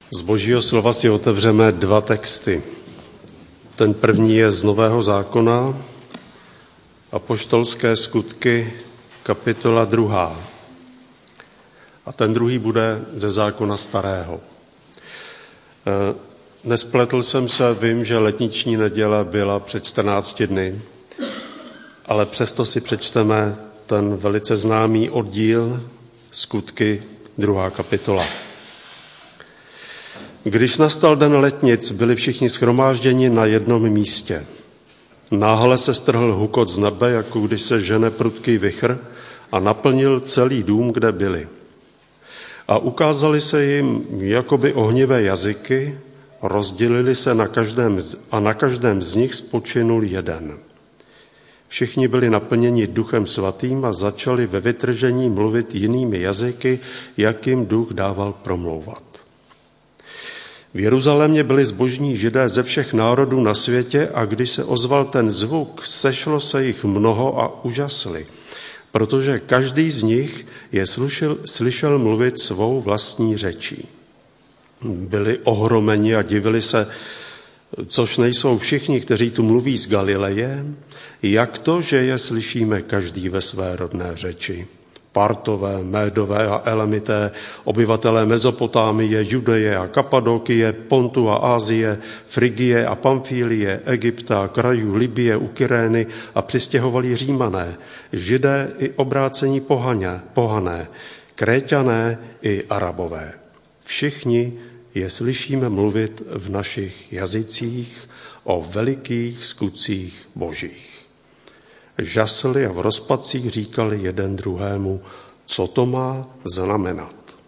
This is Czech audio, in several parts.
Z Božího slova si otevřeme dva texty. Ten první je z Nového zákona, Apoštolské skutky, kapitola 2. A ten druhý bude ze zákona starého. Nespletl jsem se, vím, že letniční neděle byla před 14 dny, ale přesto si přečteme ten velice známý oddíl Skutky 2. kapitola. Když nastal den letnic, byli všichni shromážděni na jednom místě. Náhle se strhl hukot z nebe, jako když se žene prudký vichr, a naplnil celý dům, kde byli. A ukázali se jim jakoby ohnivé jazyky, rozdělili se na každém z nich spočinul jeden. Všichni byli naplněni Duchem svatým a začali ve vytržení mluvit jinými jazyky, jak jim Duch dával promlouvat. V Jeruzalémě byli zbožní Židé ze všech národů na světě a když se ozval ten zvuk, sešlo se jich mnoho a užasli, protože každý z nich je slyšel mluvit svou vlastní řečí. Byli ohromeni a divili se, což nejsou všichni, kteří tu mluví z Galileje, jak to, že je slyšíme každý ve své rodné řeči. Partové, Médové a Elamité, obyvatelé Mezopotámie, Judeje a Kapadokie, Pontu a Ázie, Frigie a Pamfílie, Egypta, krajů Libye u Kyrény a přistěhovali Římané, Židé i obrácení pohané, Kréťané i Arabové. Všichni je slyšíme mluvit v našich jazycích o velikých skutcích božích. Žasli a v rozpacích říkali jeden druhému, co to má znamenat.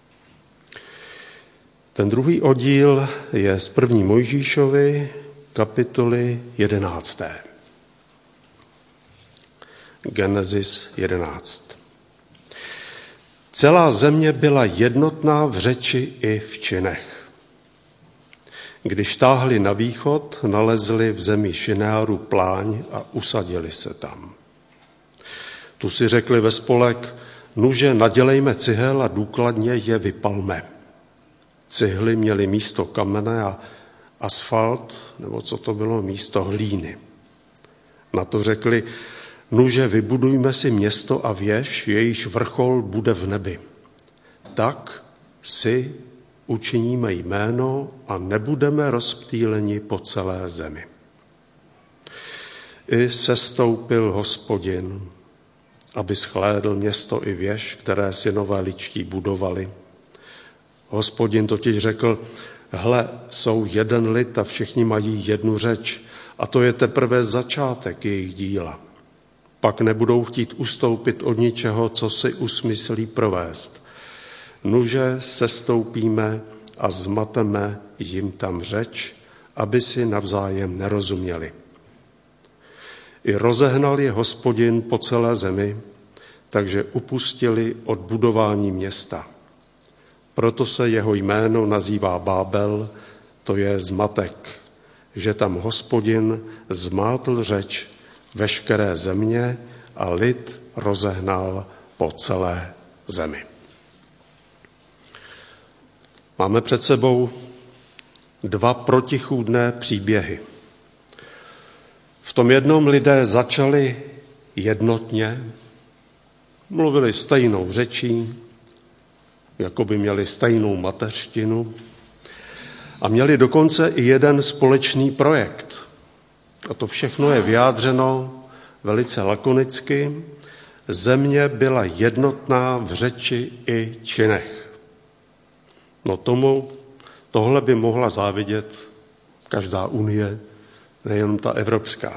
Ten druhý oddíl je z 1. Mojžíšovy kapitoly 11. Genesis 11. Celá země byla jednotná v řeči i v činech. Když táhli na východ, nalezli v zemi Šinearu pláň a usadili se tam. Tu si řekli ve spolek, nuže nadělejme cihel a důkladně je vypalme. Cihly měly místo kamene a asfalt, nebo co to bylo, místo hlíny. Na to řekli, nuže vybudujme si město a věž, jejíž vrchol bude v nebi. Tak si učiníme jméno a nebudeme rozptýleni po celé zemi. I sestoupil Hospodin, aby shlédl město i věž, které synové ličtí budovali. Hospodin totiž řekl, hle, jsou jeden lid a všichni mají jednu řeč, a to je teprve začátek jejich díla. Pak nebudou chtít ustoupit od ničeho, co si usmyslí provést. Nuže sestoupíme a zmateme jim tam řeč, aby si navzájem nerozuměli. I rozehnal je Hospodin po celé zemi, takže upustili od budování města. Proto se jeho jméno nazývá Bábel, to je zmatek, že tam Hospodin zmátl řeč veškeré země a lid rozehnal po celé zemi. Máme před sebou dva protichůdné příběhy. V tom jednom lidé začali jednotně, mluvili stejnou řečí, jako by měli stejnou mateřštinu a měli dokonce i jeden společný projekt. A to všechno je vyjádřeno velice lakonicky. Země byla jednotná v řeči i činech. No tohle by mohla závidět každá unie, nejenom ta evropská.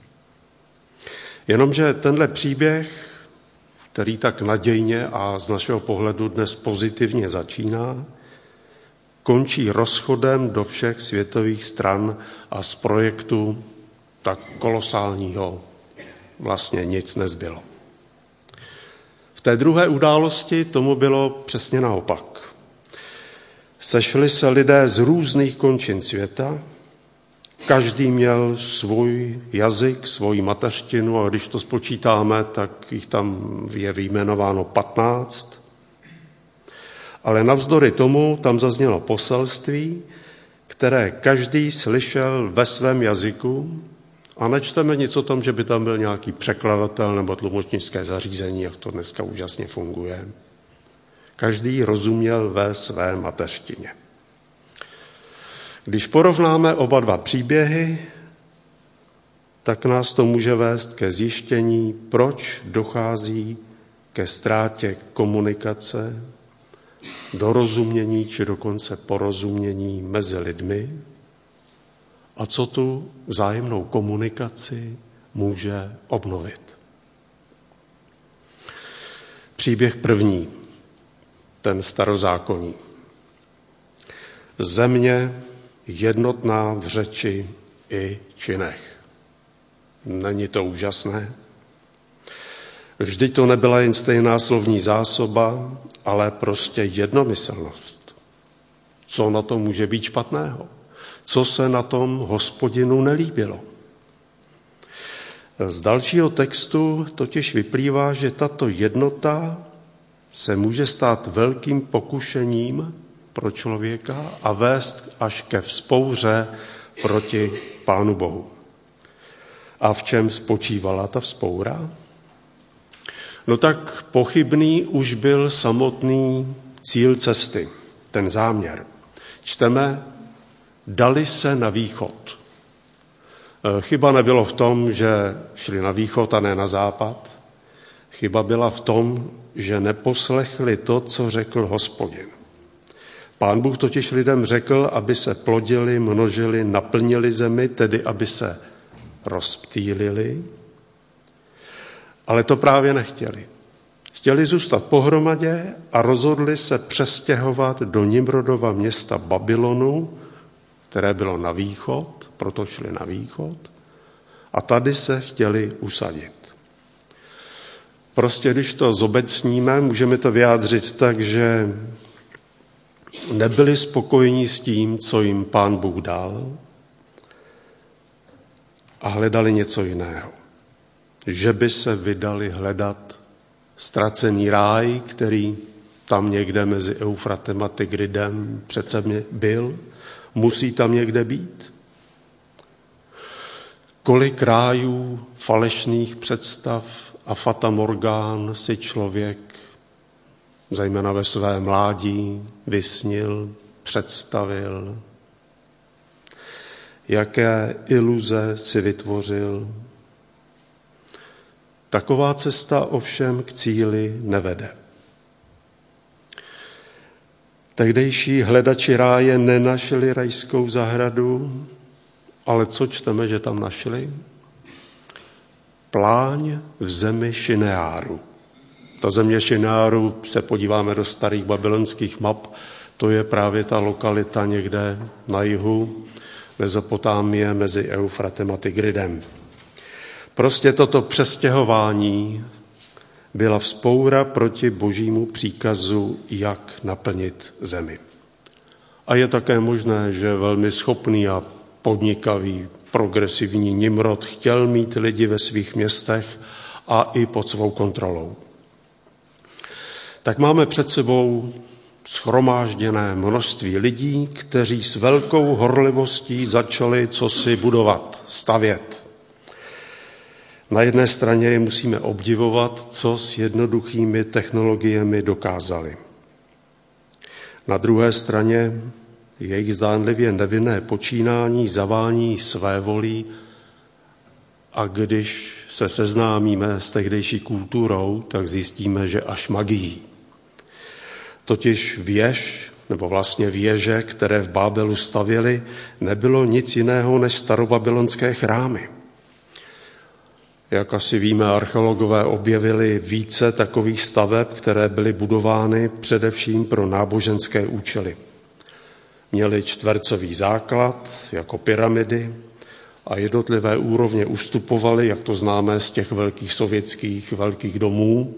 Jenomže tenhle příběh, který tak nadějně a z našeho pohledu dnes pozitivně začíná, končí rozchodem do všech světových stran a z projektu tak kolosálního vlastně nic nezbylo. V té druhé události tomu bylo přesně naopak. Sešli se lidé z různých končin světa, každý měl svůj jazyk, svoji mateřštinu a když to spočítáme, tak jich tam je vyjmenováno 15. Ale navzdory tomu tam zaznělo poselství, které každý slyšel ve svém jazyku, a nečteme nic o tom, že by tam byl nějaký překladatel nebo tlumočnické zařízení, jak to dneska úžasně funguje. Každý rozuměl ve své mateřštině. Když porovnáme oba dva příběhy, tak nás to může vést ke zjištění, proč dochází ke ztrátě komunikace, dorozumění či dokonce porozumění mezi lidmi a co tu vzájemnou komunikaci může obnovit. Příběh první, ten starozákonní. Země jednotná v řeči i činech. Není to úžasné? Vždyť to nebyla jen stejná slovní zásoba, ale prostě jednomyslnost. Co na tom může být špatného? Co se na tom Hospodinu nelíbilo? Z dalšího textu totiž vyplývá, že tato jednota se může stát velkým pokušením pro člověka a vést až ke vzpouře proti Pánu Bohu. A v čem spočívala ta vzpoura? No tak pochybný už byl samotný cíl cesty, ten záměr. Čteme, dali se na východ. Chyba nebylo v tom, že šli na východ a ne na západ. Chyba byla v tom, že neposlechli to, co řekl Hospodin. Pán Bůh totiž lidem řekl, aby se plodili, množili, naplnili zemi, tedy aby se rozptýlili, ale to právě nechtěli. Chtěli zůstat pohromadě a rozhodli se přestěhovat do Nimrodova města Babylonu, které bylo na východ, proto šli na východ, a tady se chtěli usadit. Prostě když to zobecníme, můžeme to vyjádřit tak, že nebyli spokojení s tím, co jim Pán Bůh dal, a hledali něco jiného. Že by se vydali hledat ztracený ráj, který tam někde mezi Eufratem a Tigridem přece byl, musí tam někde být. Kolik rájů, falešných představ a fatamorgán si člověk, zejména ve své mládí, vysnil, představil, jaké iluze si vytvořil. Taková cesta ovšem k cíli nevede. Tehdejší hledači ráje nenašli rajskou zahradu, ale co čteme, že tam našli? Pláň v zemi Šineáru. Ta země Šineáru, se podíváme do starých babylonských map, to je právě ta lokalita někde na jihu Mezopotámie mezi Eufratem a Tigridem. Prostě toto přestěhování byla vzpoura proti božímu příkazu, jak naplnit zemi. A je také možné, že velmi schopný a podnikavý, progresivní Nimrod chtěl mít lidi ve svých městech a i pod svou kontrolou. Tak máme před sebou shromážděné množství lidí, kteří s velkou horlivostí začali cosi budovat, stavět. Na jedné straně je musíme obdivovat, co s jednoduchými technologiemi dokázali. Na druhé straně jejich zdánlivě nevinné počínání zavání své volí a když se seznámíme s tehdejší kulturou, tak zjistíme, že až magií. Totiž věž, nebo vlastně věže, které v Bábelu stavěli, nebylo nic jiného než starobabylonské chrámy. Jak asi víme, archeologové objevili více takových staveb, které byly budovány především pro náboženské účely. Měly čtvercový základ, jako pyramidy, a jednotlivé úrovně ustupovaly, jak to známe z těch velkých sovětských velkých domů.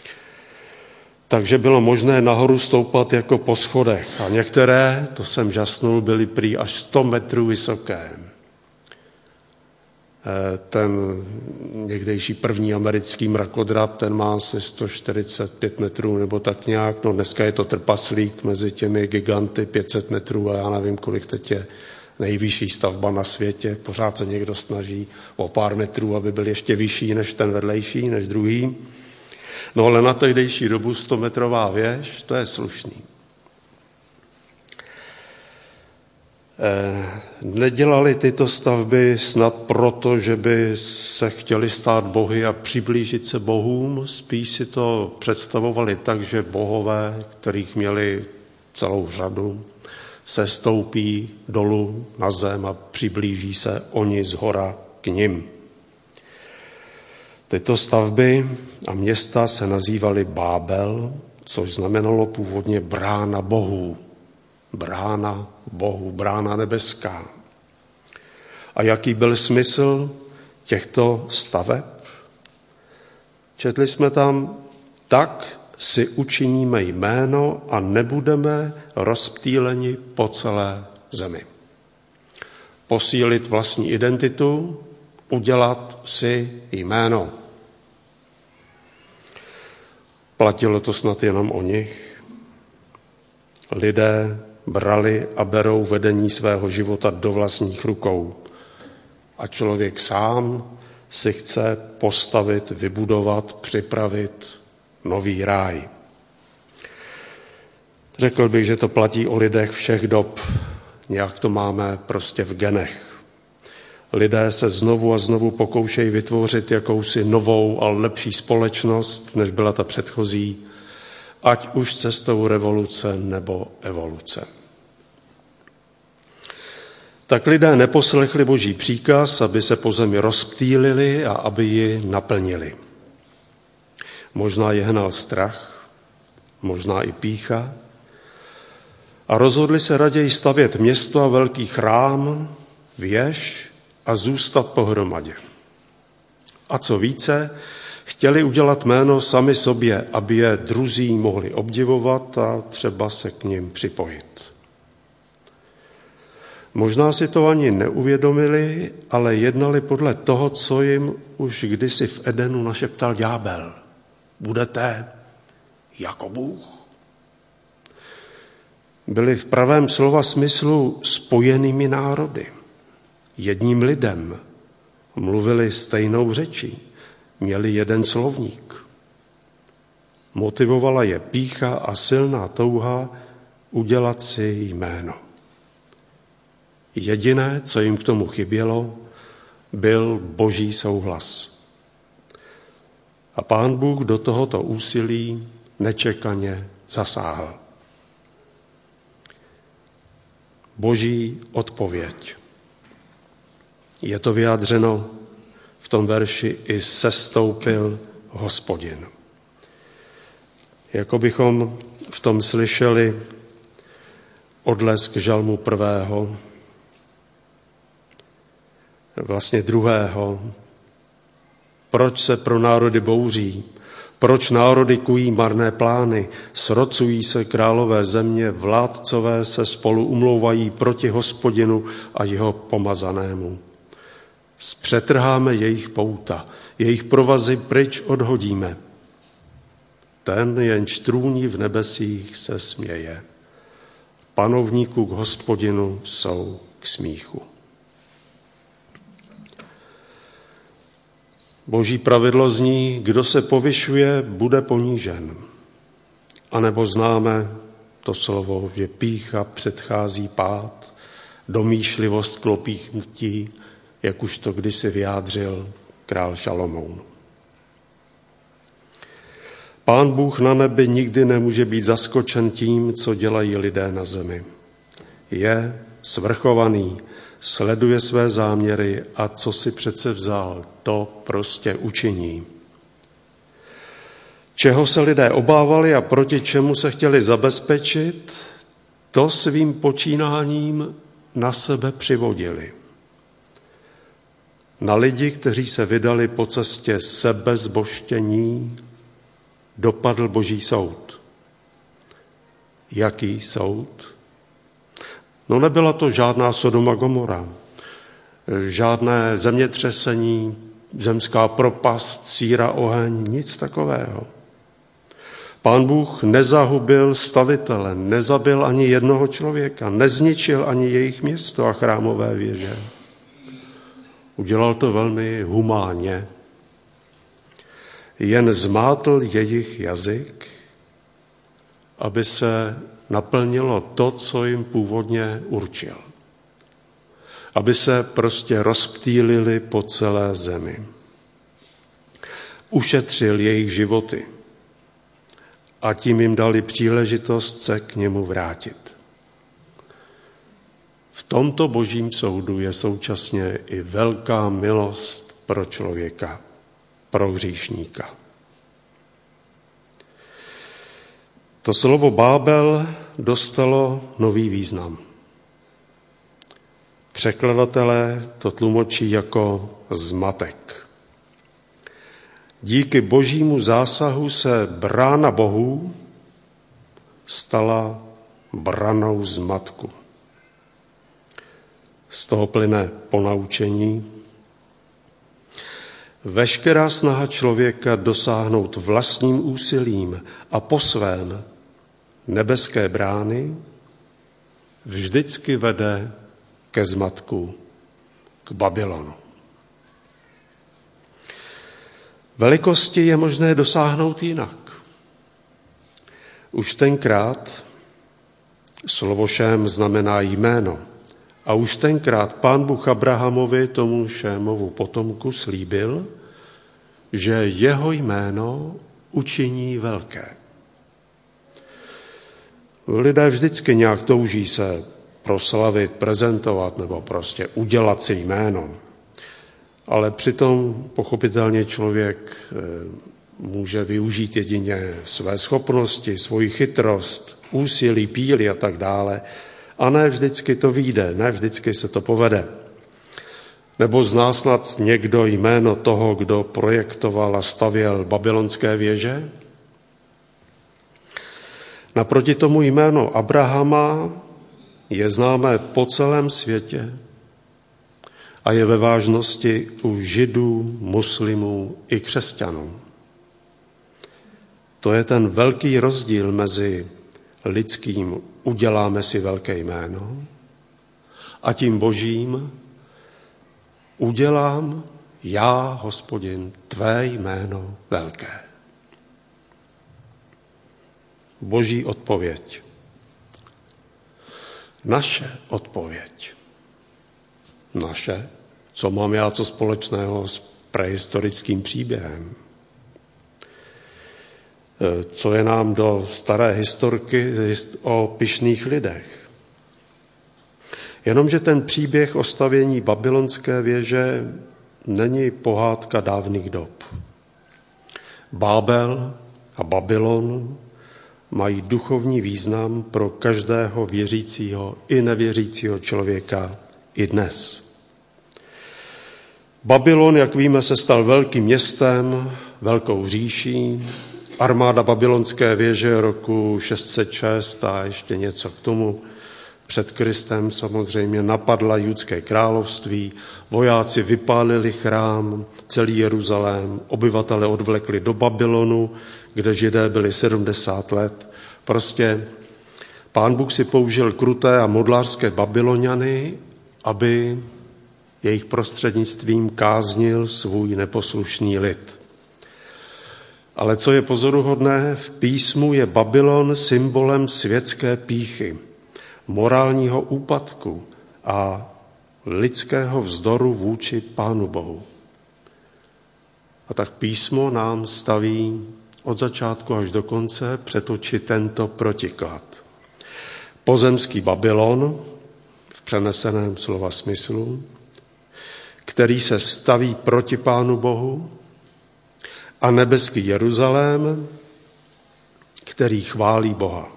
Takže bylo možné nahoru stoupat jako po schodech. A některé, to jsem žasnul, byly prý až 100 metrů vysoké. Ten někdejší první americký mrakodrap, ten má asi 145 metrů nebo tak nějak. No dneska je to trpaslík mezi těmi giganty 500 metrů a já nevím, kolik teď je nejvyšší stavba na světě. Pořád se někdo snaží o pár metrů, aby byl ještě vyšší než ten vedlejší, než druhý. No ale na tehdejší dobu 100metrová věž, to je slušný. Nedělali tyto stavby snad proto, že by se chtěli stát bohy a přiblížit se bohům, spíš si to představovali tak, že bohové, kterých měli celou řadu, se stoupí dolů na zem a přiblíží se oni zhora k nim. Tyto stavby a města se nazývaly Bábel, což znamenalo původně brána bohů. Brána bohů, brána nebeská. A jaký byl smysl těchto staveb? Četli jsme tam, tak si učiníme jméno a nebudeme rozptýleni po celé zemi. Posílit vlastní identitu, udělat si jméno. Platilo to snad jenom o nich. Lidé brali a berou vedení svého života do vlastních rukou. A člověk sám si chce postavit, vybudovat, připravit nový ráj. Řekl bych, že to platí o lidech všech dob. Nějak to máme prostě v genech. Lidé se znovu a znovu pokoušejí vytvořit jakousi novou a lepší společnost, než byla ta předchozí, ať už cestou revoluce nebo evoluce. Tak lidé neposlechli Boží příkaz, aby se po zemi rozptýlili a aby ji naplnili. Možná je hnal strach, možná i pýcha a rozhodli se raději stavět město a velký chrám, věž a zůstat pohromadě. A co více, chtěli udělat jméno sami sobě, aby je druzí mohli obdivovat a třeba se k nim připojit. Možná si to ani neuvědomili, ale jednali podle toho, co jim už kdysi v Edenu našeptal ďábel. Budete jako Bůh. Byli v pravém slova smyslu spojenými národy, jedním lidem, mluvili stejnou řečí, měli jeden slovník. Motivovala je pýcha a silná touha udělat si jméno. Jediné, co jim k tomu chybělo, byl Boží souhlas. A Pán Bůh do tohoto úsilí nečekaně zasáhl. Boží odpověď. Je to vyjádřeno v tom verši i sestoupil Hospodin. Jako bychom v tom slyšeli odlesk žalmu 1., vlastně 2. Proč se pro národy bouří? Proč národy kují marné plány? Srocují se králové země, vládcové se spolu umlouvají proti Hospodinu a jeho pomazanému. Zpřetrháme jejich pouta, jejich provazy pryč odhodíme. Ten, jenž trůní v nebesích, se směje. Panovníků k Hospodinu jsou k smíchu. Boží pravidlo zní, kdo se povyšuje, bude ponížen. A nebo známe to slovo, že pýcha předchází pád, domýšlivost klopítnutí, jak už to kdysi vyjádřil král Šalomoun. Pán Bůh na nebi nikdy nemůže být zaskočen tím, co dělají lidé na zemi. Je svrchovaný, sleduje své záměry a co si přece vzal, to prostě učiní. Čeho se lidé obávali a proti čemu se chtěli zabezpečit, to svým počínáním na sebe přivodili. Na lidi, kteří se vydali po cestě sebezboštění, dopadl Boží soud. Jaký soud? No nebyla to žádná Sodoma Gomora. žádné zemětřesení, zemská propast, síra, oheň, nic takového. Pán Bůh nezahubil stavitele, nezabil ani jednoho člověka, nezničil ani jejich město a chrámové věže. Udělal to velmi humánně. Jen zmátl jejich jazyk, aby se naplnilo to, co jim původně určil. Aby se prostě rozptýlili po celé zemi. Ušetřil jejich životy a tím jim dali příležitost se k němu vrátit. V tomto božím soudu je současně i velká milost pro člověka, pro hříšníka. To slovo Bábel dostalo nový význam. Překladatelé to tlumočí jako zmatek. Díky božímu zásahu se brána bohů stala branou zmatku. Z toho plyne ponaučení. Veškerá snaha člověka dosáhnout vlastním úsilím a po svém nebeské brány vždycky vede ke zmatku, k Babylonu. Velikosti je možné dosáhnout jinak. Už tenkrát slovo Šém znamená jméno. A už tenkrát Pán Bůh Abrahamovi, tomu Šémovu potomku, slíbil, že jeho jméno učiní velké. Lidé vždycky nějak touží se proslavit, prezentovat nebo prostě udělat si jméno. Ale přitom pochopitelně člověk může využít jedině své schopnosti, svoji chytrost, úsilí, píly a tak dále. A ne vždycky to vyjde, ne vždycky se to povede. Nebo zná snad někdo jméno toho, kdo projektoval a stavěl babylonské věže? Naproti tomu jméno Abrahama je známé po celém světě a je ve vážnosti u Židů, muslimů i křesťanů. To je ten velký rozdíl mezi lidským uděláme si velké jméno a tím božím udělám já, Hospodin, tvé jméno velké. Boží odpověď. Naše odpověď. Naše? Co mám já co společného s prehistorickým příběhem? Co je nám do staré historky o pyšných lidech? Jenomže ten příběh o stavění babylonské věže není pohádka dávných dob. Bábel a Babylon mají duchovní význam pro každého věřícího i nevěřícího člověka i dnes. Babylon, jak víme, se stal velkým městem, velkou říší. Armáda babylonské věže roku 606 a ještě něco k tomu před Kristem samozřejmě napadla Judské království, vojáci vypálili chrám, celý Jeruzalém, obyvatele odvlekli do Babylonu, kde Židé byli 70 let. Prostě Pán Bůh si použil kruté a modlářské Babyloniany, aby jejich prostřednictvím káznil svůj neposlušný lid. Ale co je pozoruhodné, v písmu je Babylon symbolem světské pýchy, morálního úpadku a lidského vzdoru vůči Pánu Bohu. A tak písmo nám staví od začátku až do konce před oči tento protiklad. Pozemský Babylon, v přeneseném slova smyslu, který se staví proti Pánu Bohu, a nebeský Jeruzalém, který chválí Boha.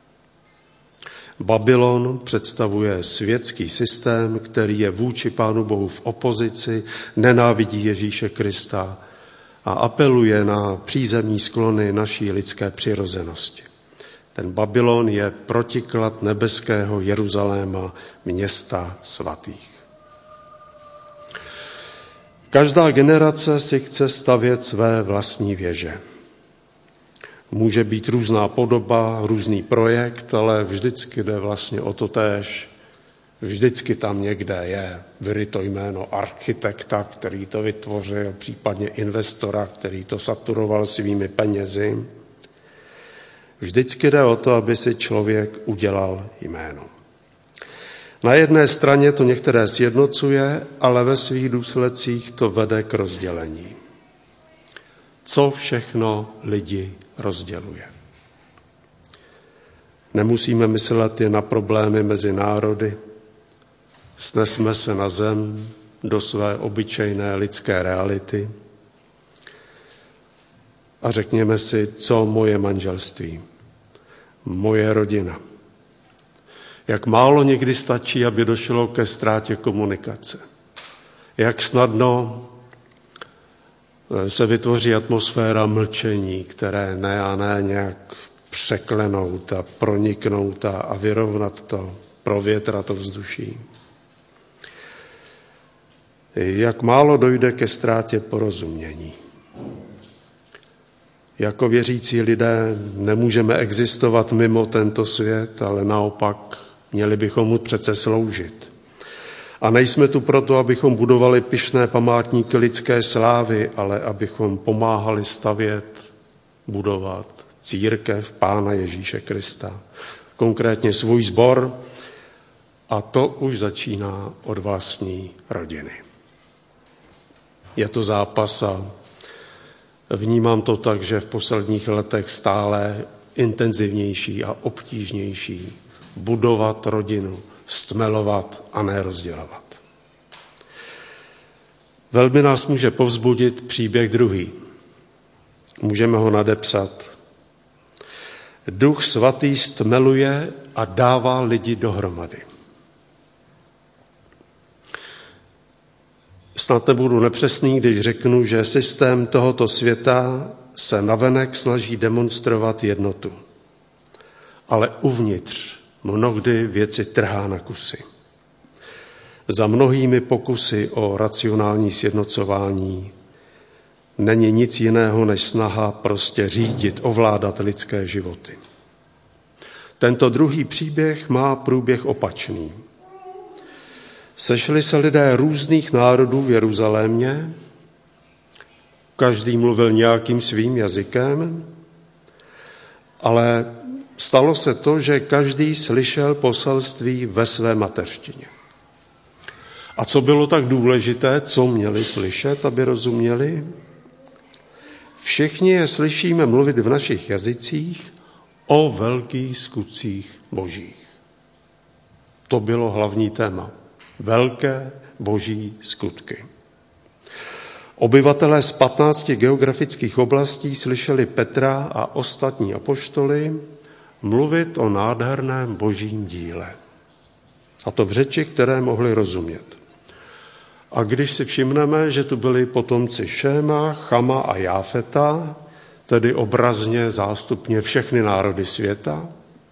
Babylon představuje světský systém, který je vůči Pánu Bohu v opozici, nenávidí Ježíše Krista a apeluje na přízemní sklony naší lidské přirozenosti. Ten Babylon je protiklad nebeského Jeruzaléma, města svatých. Každá generace si chce stavět své vlastní věže. Může být různá podoba, různý projekt, ale vždycky jde vlastně o to též. Vždycky tam někde je vyryto jméno architekta, který to vytvořil, případně investora, který to saturoval svými penězi. Vždycky jde o to, aby si člověk udělal jméno. Na jedné straně to některé sjednocuje, ale ve svých důsledcích to vede k rozdělení. Co všechno lidi rozděluje? Nemusíme myslet jen na problémy mezi národy. Snesme se na zem do své obyčejné lidské reality a řekněme si, co moje manželství, moje rodina. Jak málo někdy stačí, aby došlo ke ztrátě komunikace. Jak snadno se vytvoří atmosféra mlčení, které ne a ne nějak překlenout a proniknout a vyrovnat to, provětrat to vzduší. Jak málo dojde ke ztrátě porozumění. Jako věřící lidé nemůžeme existovat mimo tento svět, ale naopak měli bychom mu přece sloužit. A nejsme tu proto, abychom budovali pyšné památníky lidské slávy, ale abychom pomáhali stavět, budovat církev Pána Ježíše Krista. Konkrétně svůj sbor, a to už začíná od vlastní rodiny. Je to zápas a vnímám to tak, že v posledních letech stále intenzivnější a obtížnější budovat rodinu, stmelovat a ne rozdělovat. Velmi nás může povzbudit příběh druhý. Můžeme ho nadepsat. Duch svatý stmeluje a dává lidi dohromady. Snad nebudu nepřesný, když řeknu, že systém tohoto světa se navenek snaží demonstrovat jednotu. Ale uvnitř mnohdy věci trhá na kusy. Za mnohými pokusy o racionální sjednocování není nic jiného než snaha prostě řídit, ovládat lidské životy. Tento druhý příběh má průběh opačný. Sešli se lidé různých národů v Jeruzalémě, každý mluvil nějakým svým jazykem, ale stalo se to, že každý slyšel poselství ve své mateřštině. A co bylo tak důležité, co měli slyšet, aby rozuměli? Všichni je slyšíme mluvit v našich jazycích o velkých skutcích božích. To bylo hlavní téma. Velké boží skutky. Obyvatelé z 15 geografických oblastí slyšeli Petra a ostatní apoštoly mluvit o nádherném božím díle. A to v řeči, které mohli rozumět. A když si všimneme, že tu byli potomci Šéma, Chama a Jáfeta, tedy obrazně zástupně všechny národy světa,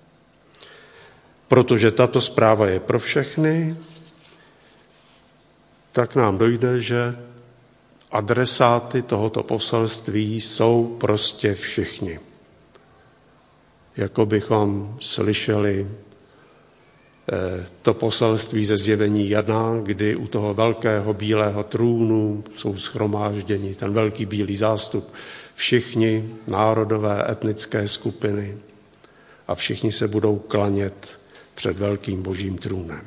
protože tato zpráva je pro všechny, tak nám dojde, že adresáty tohoto poselství jsou prostě všichni. Jako bychom slyšeli to poselství ze Zjevení 1, kdy u toho velkého bílého trůnu jsou shromážděni, ten velký bílý zástup, všichni národové etnické skupiny a všichni se budou klanět před velkým božím trůnem.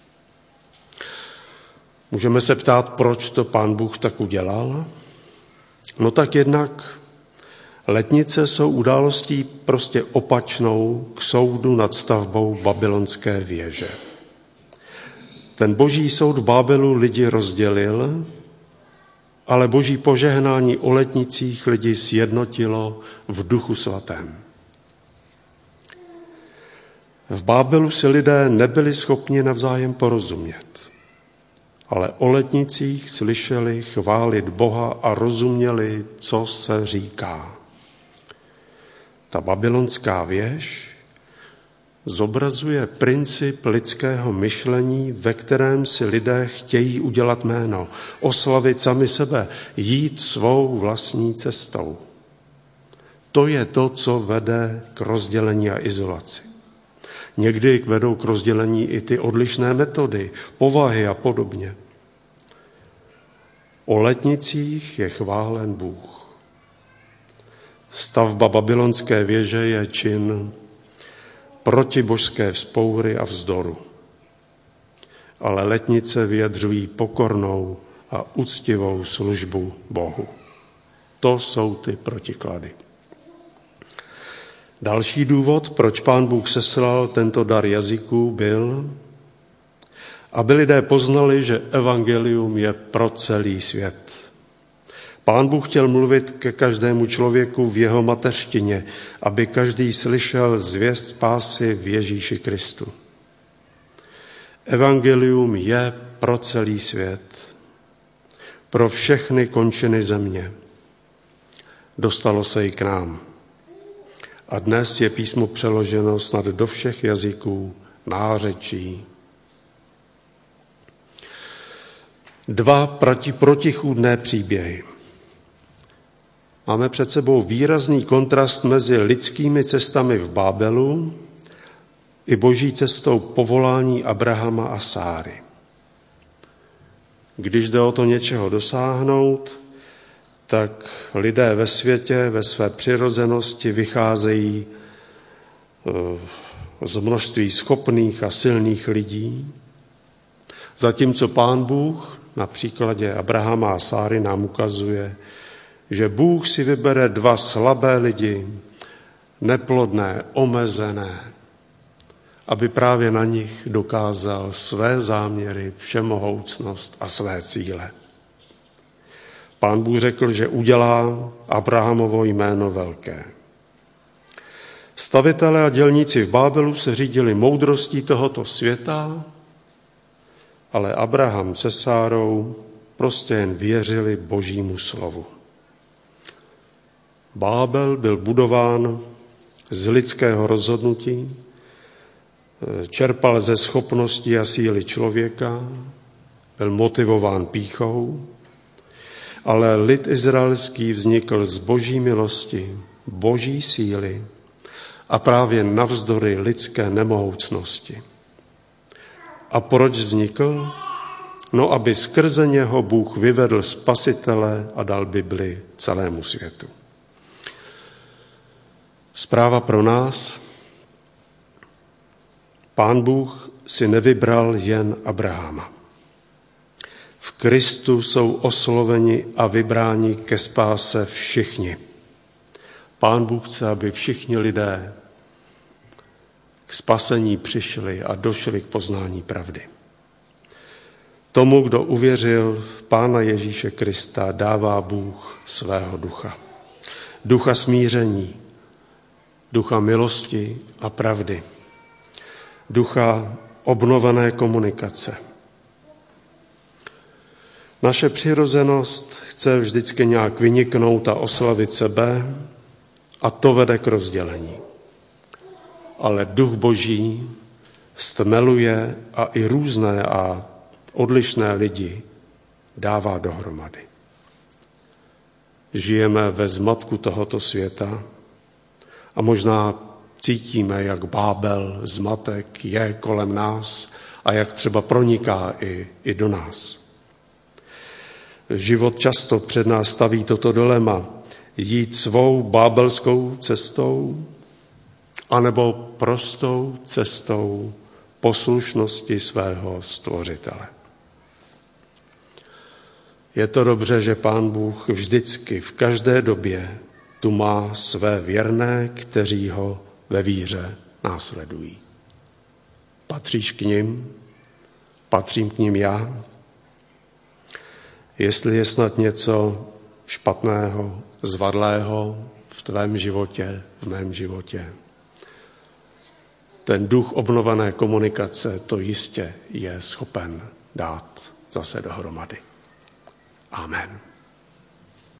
Můžeme se ptát, proč to Pán Bůh tak udělal? No tak jednak letnice jsou událostí prostě opačnou k soudu nad stavbou babylonské věže. Ten boží soud v Babelu lidi rozdělil, ale boží požehnání o letnicích lidi sjednotilo v Duchu svatém. V Babelu si lidé nebyli schopni navzájem porozumět, ale o letnicích slyšeli chválit Boha a rozuměli, co se říká. Ta babylonská věž zobrazuje princip lidského myšlení, ve kterém si lidé chtějí udělat jméno, oslavit sami sebe, jít svou vlastní cestou. To je to, co vede k rozdělení a izolaci. Někdy vedou k rozdělení i ty odlišné metody, povahy a podobně. O letnicích je chválen Bůh. Stavba babylonské věže je čin protibožské vzpoury a vzdoru. Ale letnice vyjadřují pokornou a úctivou službu Bohu. To jsou ty protiklady. Další důvod, proč Pán Bůh seslal tento dar jazyků, byl, aby lidé poznali, že evangelium je pro celý svět. Pán Bůh chtěl mluvit ke každému člověku v jeho mateřštině, aby každý slyšel zvěst spásy v Ježíši Kristu. Evangelium je pro celý svět, pro všechny končiny země. Dostalo se i k nám. A dnes je písmo přeloženo snad do všech jazyků, nářečí. Dva protichůdné příběhy. Máme před sebou výrazný kontrast mezi lidskými cestami v Bábelu i boží cestou povolání Abrahama a Sáry. Když jde o to něčeho dosáhnout, tak lidé ve světě, ve své přirozenosti vycházejí z množství schopných a silných lidí, zatímco Pán Bůh na příkladě Abrahama a Sáry nám ukazuje, že Bůh si vybere dva slabé lidi, neplodné, omezené, aby právě na nich dokázal své záměry, všemohoucnost a své cíle. Pán Bůh řekl, že udělá Abrahamovo jméno velké. Stavitelé a dělníci v Bábelu se řídili moudrostí tohoto světa, ale Abraham se Sárou prostě jen věřili Božímu slovu. Bábel byl budován z lidského rozhodnutí, čerpal ze schopností a síly člověka, byl motivován pýchou, ale lid izraelský vznikl z Boží milosti, Boží síly a právě navzdory lidské nemohoucnosti. A proč vznikl? No, aby skrze něho Bůh vyvedl spasitele a dal Bibli celému světu. Zpráva pro nás. Pán Bůh si nevybral jen Abrahama. V Kristu jsou osloveni a vybráni ke spáse všichni. Pán Bůh chce, aby všichni lidé k spasení přišli a došli k poznání pravdy. Tomu, kdo uvěřil v Pána Ježíše Krista, dává Bůh svého ducha. Ducha smíření, ducha milosti a pravdy, ducha obnovené komunikace. Naše přirozenost chce vždycky nějak vyniknout a oslavit sebe a to vede k rozdělení. Ale duch Boží stmeluje a i různé a odlišné lidi dává dohromady. Žijeme ve zmatku tohoto světa a možná cítíme, jak Bábel, zmatek je kolem nás a jak třeba proniká i do nás. Život často před nás staví toto dilema, jít svou bábelskou cestou, anebo prostou cestou poslušnosti svého stvořitele. Je to dobře, že Pán Bůh vždycky, v každé době tu má své věrné, kteří ho ve víře následují. Patříš k nim? Patřím k nim já? Jestli je snad něco špatného, zvadlého v tvém životě, v mém životě, ten duch obnovené komunikace to jistě je schopen dát zase dohromady. Amen.